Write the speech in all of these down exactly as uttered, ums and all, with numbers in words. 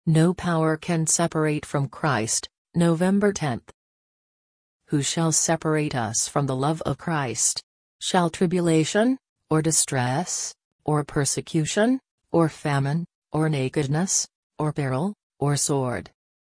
No power can separate from Christ. November tenth. Who shall separate us from the love of Christ? Shall tribulation, or distress, or persecution, or famine, or nakedness, or peril, or sword?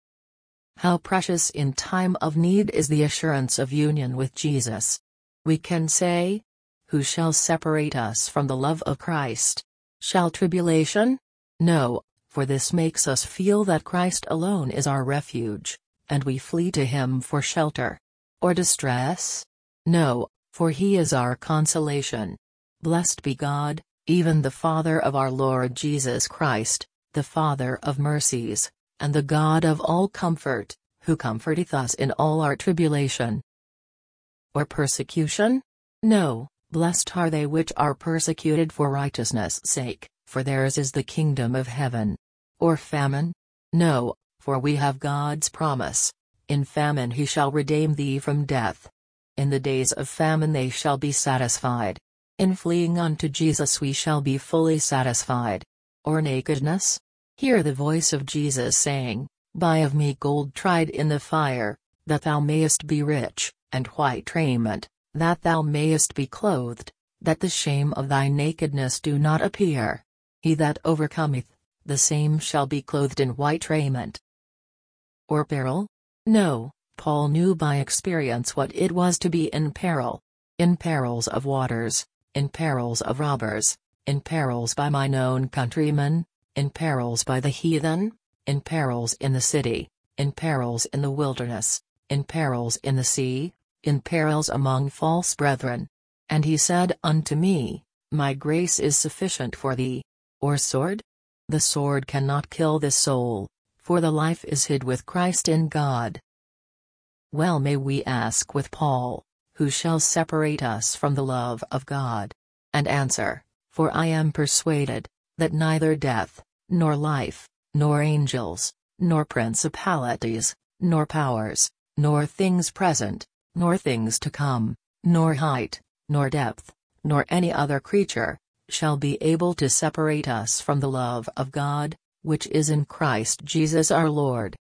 How precious in time of need is the assurance of union with Jesus. We can say, "Who shall separate us from the love of Christ? Shall tribulation?" No, for this makes us feel that Christ alone is our refuge, and we flee to Him for shelter. Or distress? No, for He is our consolation. Blessed be God, even the Father of our Lord Jesus Christ, the Father of mercies, and the God of all comfort, who comforteth us in all our tribulation. Or persecution? No, blessed are they which are persecuted for righteousness' sake, for theirs is the kingdom of heaven. Or famine? No, for we have God's promise, "In famine He shall redeem thee from death. In the days of famine they shall be satisfied. In fleeing unto Jesus we shall be fully satisfied." Or nakedness? Hear the voice of Jesus saying, "Buy of me gold tried in the fire, that thou mayest be rich, and white raiment, that thou mayest be clothed, that the shame of thy nakedness do not appear. He that overcometh, the same shall be clothed in white raiment." Or peril? No, Paul knew by experience what it was to be in peril. In perils of waters, in perils of robbers, in perils by mine own countrymen, in perils by the heathen, in perils in the city, in perils in the wilderness, in perils in the sea, in perils among false brethren. And he said unto me, "My grace is sufficient for thee." Or sword? The sword cannot kill the soul, for the life is hid with Christ in God. Well may we ask with Paul, "Who shall separate us from the love of God?" And answer, "For I am persuaded, that neither death, nor life, nor angels, nor principalities, nor powers, nor things present, nor things to come, nor height, nor depth, nor any other creature, shall be able to separate us from the love of God, which is in Christ Jesus our Lord."